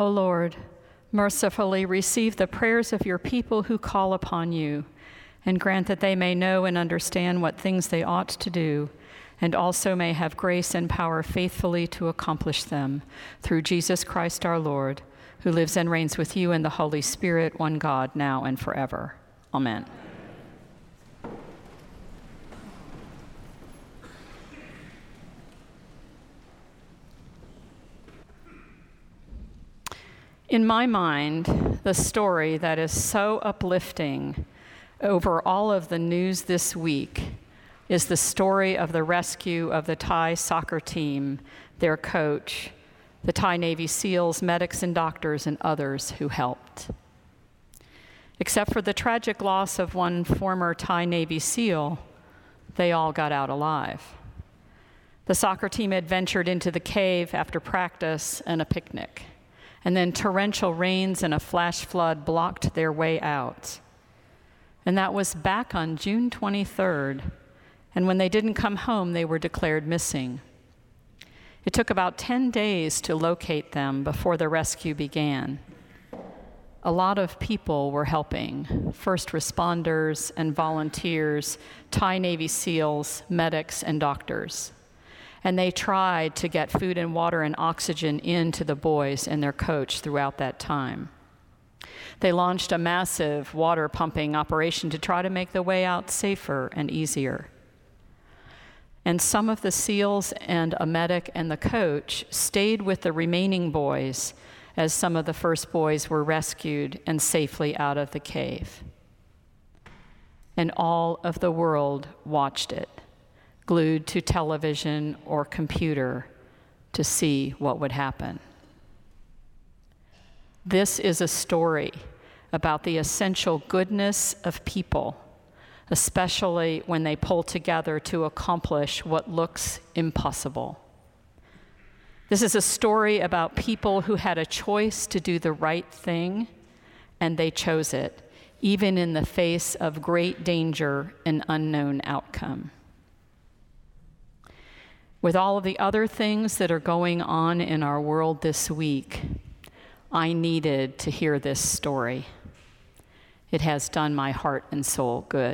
O Lord, mercifully receive the prayers of your people who call upon you, and grant that they may know and understand what things they ought to do, and also may have grace and power faithfully to accomplish them, through Jesus Christ our Lord, who lives and reigns with you in the Holy Spirit, one God, now and forever. Amen. In my mind, the story that is so uplifting over all of the news this week is the story of the rescue of the Thai soccer team, their coach, the Thai Navy SEALs, medics and doctors, and others who helped. Except for the tragic loss of one former Thai Navy SEAL, they all got out alive. The soccer team had ventured into the cave after practice and a picnic, and then torrential rains and a flash flood blocked their way out. And that was back on June 23rd, and when they didn't come home, they were declared missing. It took about 10 days to locate them before the rescue began. A lot of people were helping: first responders and volunteers, Thai Navy SEALs, medics, and doctors. And they tried to get food and water and oxygen into the boys and their coach throughout that time. They launched a massive water pumping operation to try to make the way out safer and easier. And some of the SEALs and a medic and the coach stayed with the remaining boys as some of the first boys were rescued and safely out of the cave. And all of the world watched it, glued to television or computer to see what would happen. This is a story about the essential goodness of people, especially when they pull together to accomplish what looks impossible. This is a story about people who had a choice to do the right thing, and they chose it, even in the face of great danger and unknown outcome. With all of the other things that are going on in our world this week, I needed to hear this story. It has done my heart and soul good.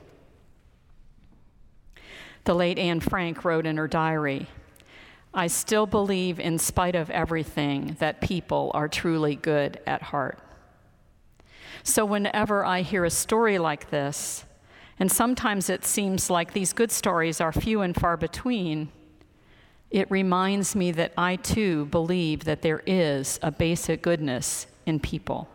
The late Anne Frank wrote in her diary, "I still believe, in spite of everything, that people are truly good at heart." So whenever I hear a story like this, and sometimes it seems like these good stories are few and far between, it reminds me that I too believe that there is a basic goodness in people.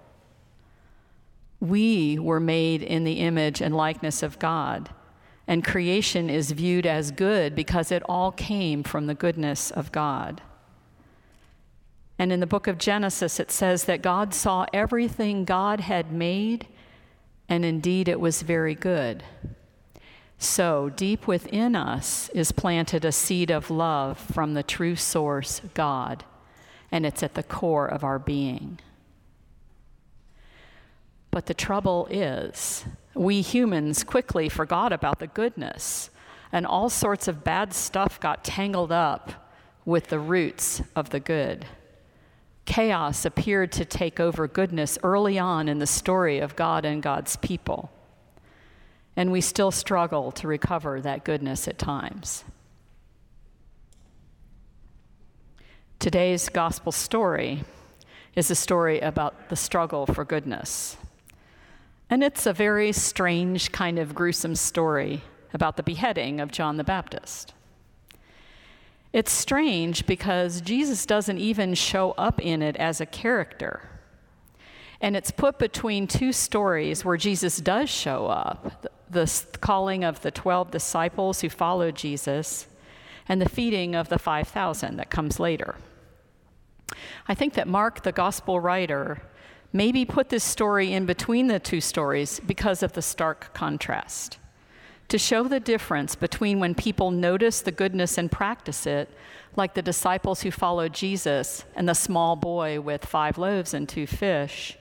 We were made in the image and likeness of God, and creation is viewed as good because it all came from the goodness of God. And in the book of Genesis, it says that God saw everything God had made, and indeed it was very good. So deep within us is planted a seed of love from the true source, God, and it's at the core of our being. But the trouble is, we humans quickly forgot about the goodness, and all sorts of bad stuff got tangled up with the roots of the good. Chaos appeared to take over goodness early on in the story of God and God's people. And we still struggle to recover that goodness at times. Today's gospel story is a story about the struggle for goodness. And it's a very strange, kind of gruesome story about the beheading of John the Baptist. It's strange because Jesus doesn't even show up in it as a character. And it's put between two stories where Jesus does show up, the calling of the 12 disciples who followed Jesus and the feeding of the 5,000 that comes later. I think that Mark, the gospel writer, maybe put this story in between the two stories because of the stark contrast, to show the difference between when people notice the goodness and practice it, like the disciples who followed Jesus and the small boy with 5 loaves and 2 fish,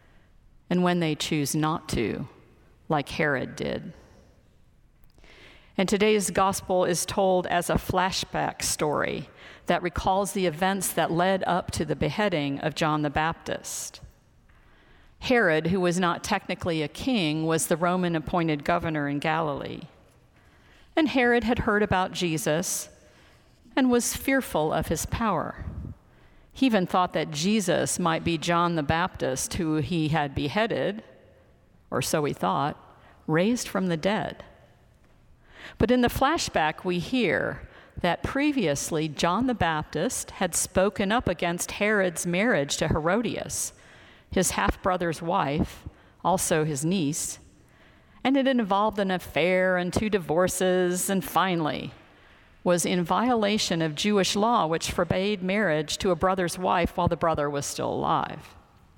and when they choose not to, like Herod did. And today's gospel is told as a flashback story that recalls the events that led up to the beheading of John the Baptist. Herod, who was not technically a king, was the Roman appointed governor in Galilee. And Herod had heard about Jesus and was fearful of his power. He even thought that Jesus might be John the Baptist, who he had beheaded, or so he thought, raised from the dead. But in the flashback, we hear that previously John the Baptist had spoken up against Herod's marriage to Herodias, his half-brother's wife, also his niece, and it involved an affair and 2 divorces, and finally was in violation of Jewish law, which forbade marriage to a brother's wife while the brother was still alive.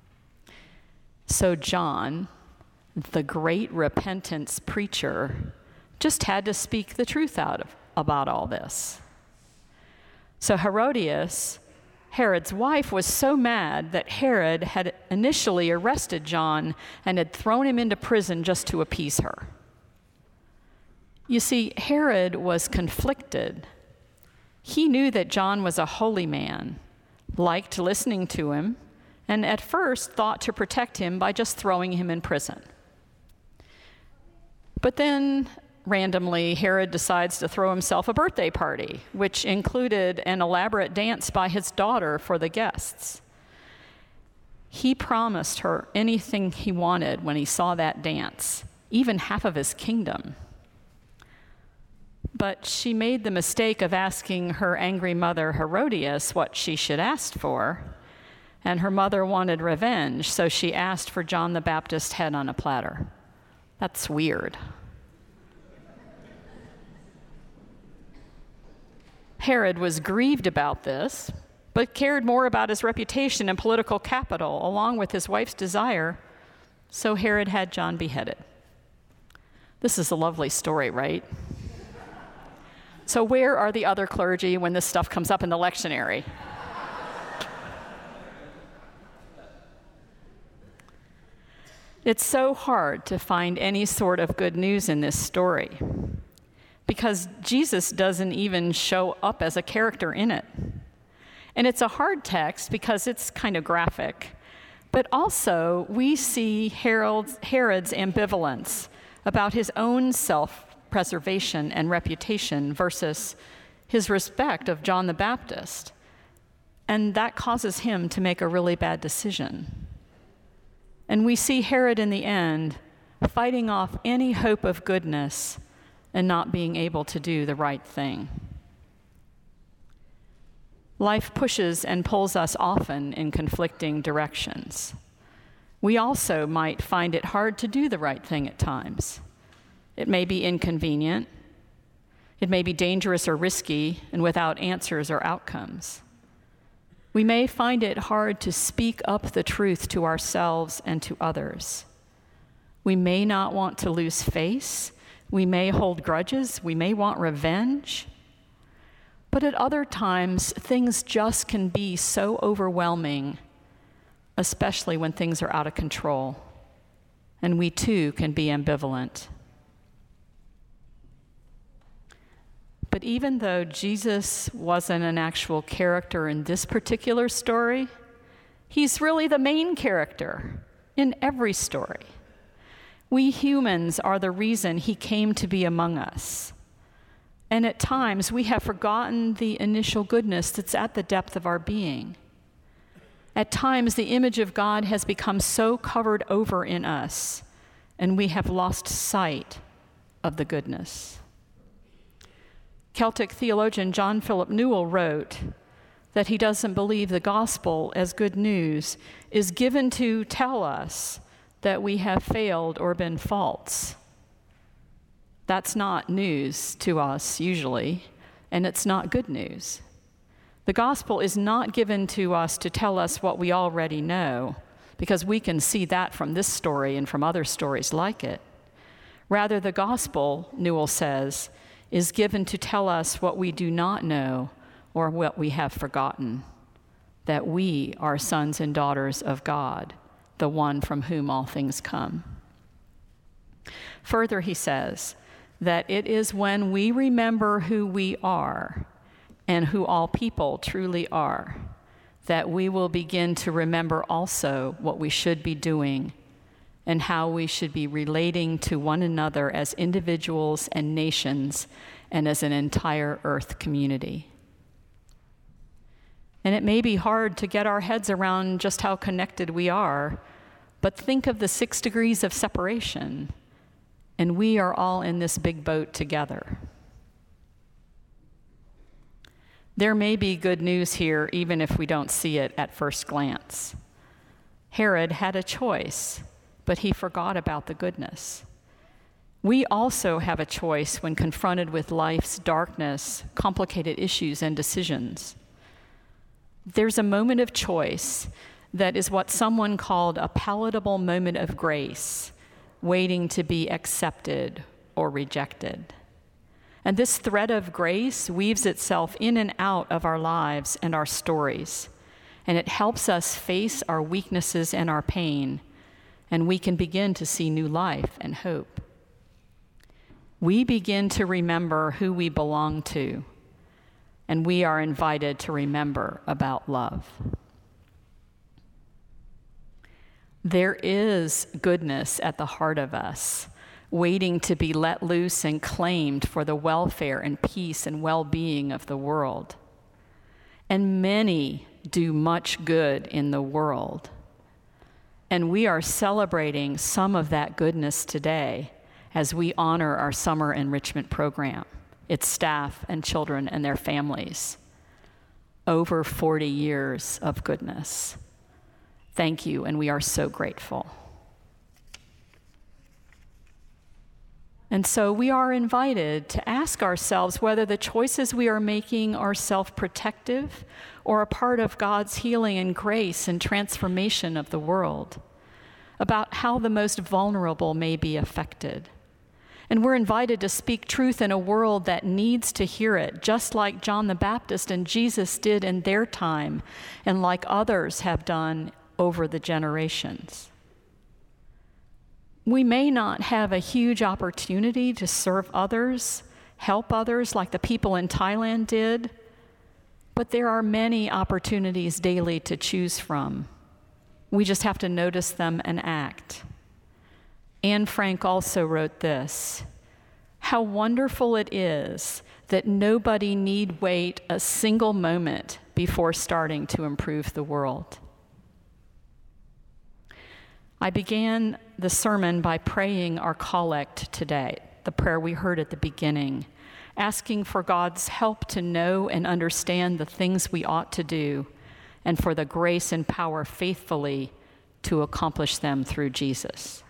So John, the great repentance preacher, just had to speak the truth about all this. So Herodias, Herod's wife, was so mad that Herod had initially arrested John and had thrown him into prison just to appease her. You see, Herod was conflicted. He knew that John was a holy man, liked listening to him, and at first thought to protect him by just throwing him in prison. But then, randomly, Herod decides to throw himself a birthday party, which included an elaborate dance by his daughter for the guests. He promised her anything he wanted when he saw that dance, even half of his kingdom. But she made the mistake of asking her angry mother Herodias what she should ask for, and her mother wanted revenge, so she asked for John the Baptist's head on a platter. That's weird. Herod was grieved about this, but cared more about his reputation and political capital, along with his wife's desire, so Herod had John beheaded. This is a lovely story, right? So where are the other clergy when this stuff comes up in the lectionary? It's so hard to find any sort of good news in this story because Jesus doesn't even show up as a character in it. And it's a hard text because it's kind of graphic, but also we see Herod's ambivalence about his own self-preservation and reputation versus his respect of John the Baptist. And that causes him to make a really bad decision. And we see Herod in the end fighting off any hope of goodness and not being able to do the right thing. Life pushes and pulls us often in conflicting directions. We also might find it hard to do the right thing at times. It may be inconvenient. It may be dangerous or risky and without answers or outcomes. We may find it hard to speak up the truth to ourselves and to others. We may not want to lose face. We may hold grudges. We may want revenge. But at other times, things just can be so overwhelming, especially when things are out of control. And we too can be ambivalent. But even though Jesus wasn't an actual character in this particular story, he's really the main character in every story. We humans are the reason he came to be among us. And at times, we have forgotten the initial goodness that's at the depth of our being. At times, the image of God has become so covered over in us, and we have lost sight of the goodness. Celtic theologian John Philip Newell wrote that he doesn't believe the gospel as good news is given to tell us that we have failed or been false. That's not news to us usually, and it's not good news. The gospel is not given to us to tell us what we already know, because we can see that from this story and from other stories like it. Rather, the gospel, Newell says, is given to tell us what we do not know or what we have forgotten, that we are sons and daughters of God, the one from whom all things come. Further, he says, that it is when we remember who we are and who all people truly are, that we will begin to remember also what we should be doing and how we should be relating to one another as individuals and nations and as an entire earth community. And it may be hard to get our heads around just how connected we are, but think of the 6 degrees of separation, and we are all in this big boat together. There may be good news here, even if we don't see it at first glance. Herod had a choice, but he forgot about the goodness. We also have a choice when confronted with life's darkness, complicated issues, and decisions. There's a moment of choice that is what someone called a palatable moment of grace, waiting to be accepted or rejected. And this thread of grace weaves itself in and out of our lives and our stories, and it helps us face our weaknesses and our pain, and we can begin to see new life and hope. We begin to remember who we belong to, and we are invited to remember about love. There is goodness at the heart of us, waiting to be let loose and claimed for the welfare and peace and well-being of the world. And many do much good in the world. And we are celebrating some of that goodness today as we honor our summer enrichment program, its staff and children and their families. Over 40 years of goodness. Thank you, and we are so grateful. And so we are invited to ask ourselves whether the choices we are making are self-protective or a part of God's healing and grace and transformation of the world, about how the most vulnerable may be affected. And we're invited to speak truth in a world that needs to hear it, just like John the Baptist and Jesus did in their time, and like others have done over the generations. We may not have a huge opportunity to serve others, help others like the people in Thailand did, but there are many opportunities daily to choose from. We just have to notice them and act. Anne Frank also wrote this: "How wonderful it is that nobody need wait a single moment before starting to improve the world." I began the sermon by praying our collect today, the prayer we heard at the beginning, asking for God's help to know and understand the things we ought to do, and for the grace and power faithfully to accomplish them through Jesus.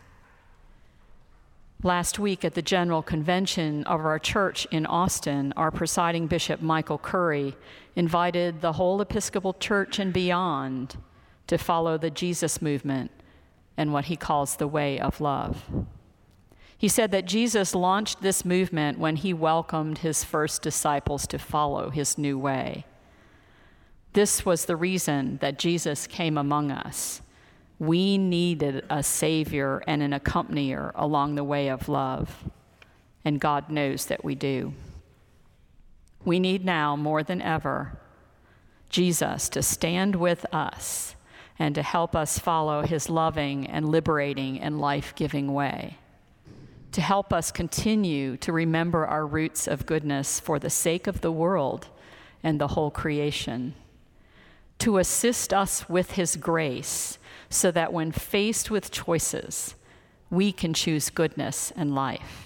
Last week at the General Convention of our church in Austin, our presiding Bishop Michael Curry invited the whole Episcopal Church and beyond to follow the Jesus movement and what he calls the way of love. He said that Jesus launched this movement when he welcomed his first disciples to follow his new way. This was the reason that Jesus came among us. We needed a Savior and an accompanier along the way of love, and God knows that we do. We need now more than ever Jesus to stand with us and to help us follow his loving and liberating and life-giving way, to help us continue to remember our roots of goodness for the sake of the world and the whole creation, to assist us with his grace so that when faced with choices, we can choose goodness and life.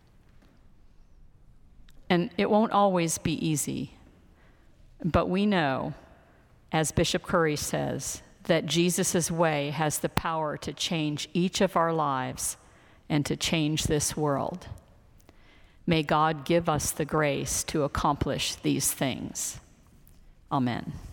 And it won't always be easy, but we know, as Bishop Curry says, that Jesus' way has the power to change each of our lives and to change this world. May God give us the grace to accomplish these things. Amen.